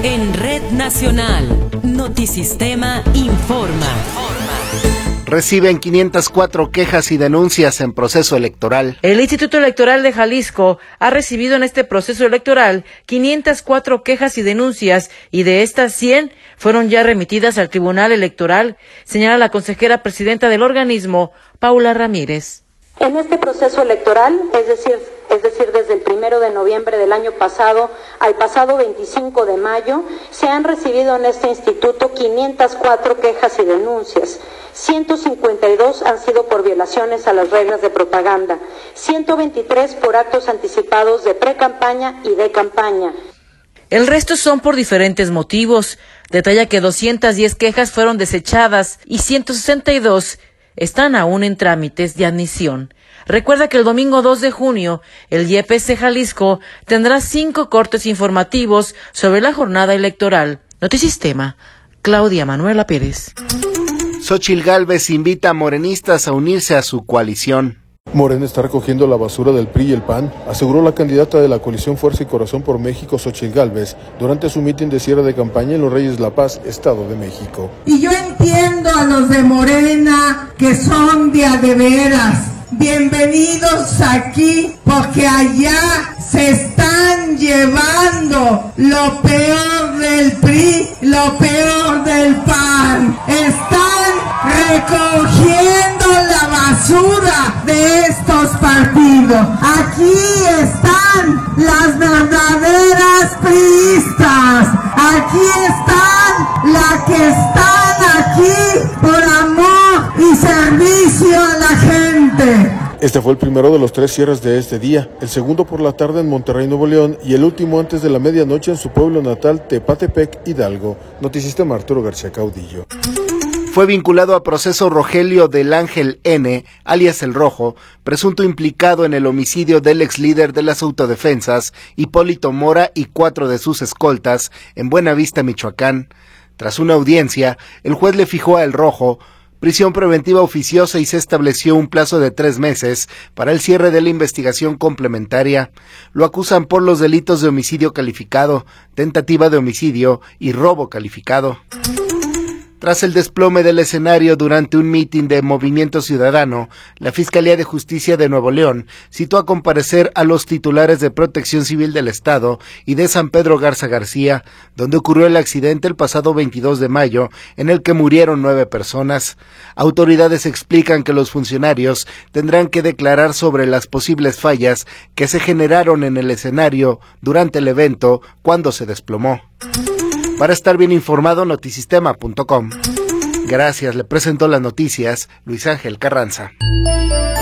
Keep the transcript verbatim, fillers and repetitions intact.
En Red Nacional, Notisistema informa. Reciben quinientas cuatro quejas y denuncias en proceso electoral. El Instituto Electoral de Jalisco ha recibido en este proceso electoral quinientas cuatro quejas y denuncias, y de estas cien fueron ya remitidas al Tribunal Electoral, señala la consejera presidenta del organismo, Paula Ramírez. En este proceso electoral, es decir, es decir, desde el primero de noviembre del año pasado al pasado veinticinco de mayo, se han recibido en este instituto quinientas cuatro quejas y denuncias. ciento cincuenta y dos han sido por violaciones a las reglas de propaganda, ciento veintitrés por actos anticipados de pre-campaña y de campaña. El resto son por diferentes motivos. Detalla que doscientas diez quejas fueron desechadas y ciento sesenta y dos están aún en trámites de admisión. Recuerda que el domingo dos de junio, el Y P C Jalisco tendrá cinco cortes informativos sobre la jornada electoral. Notisistema, Claudia Manuela Pérez. Xóchitl Gálvez invita a morenistas a unirse a su coalición. Morena está recogiendo la basura del P R I y el P A N, aseguró la candidata de la coalición Fuerza y Corazón por México, Xóchitl Gálvez, durante su mitin de cierre de campaña en Los Reyes La Paz, Estado de México. Y yo entiendo a los de Morena que son de a de veras. Bienvenidos aquí, porque allá se están llevando lo peor del P R I, lo peor del P A N. Están recogiendo la basura de estos partidos. Aquí están las verdaderas priistas. Aquí están las que están aquí por amor y servicio a la gente. Este fue el primero de los tres cierres de este día, el segundo por la tarde en Monterrey, Nuevo León, y el último antes de la medianoche en su pueblo natal, Tepatepec, Hidalgo. Notisistema, Arturo García Caudillo. Fue vinculado a proceso Rogelio del Ángel N., alias El Rojo, presunto implicado en el homicidio del ex líder de las autodefensas, Hipólito Mora, y cuatro de sus escoltas, en Buenavista, Michoacán. Tras una audiencia, el juez le fijó a El Rojo prisión preventiva oficiosa y se estableció un plazo de tres meses para el cierre de la investigación complementaria. Lo acusan por los delitos de homicidio calificado, tentativa de homicidio y robo calificado. Tras el desplome del escenario durante un mitin de Movimiento Ciudadano, la Fiscalía de Justicia de Nuevo León citó a comparecer a los titulares de Protección Civil del Estado y de San Pedro Garza García, donde ocurrió el accidente el pasado veintidós de mayo, en el que murieron nueve personas. Autoridades explican que los funcionarios tendrán que declarar sobre las posibles fallas que se generaron en el escenario durante el evento cuando se desplomó. Para estar bien informado, notisistema punto com. Gracias, le presentó las noticias Luis Ángel Carranza.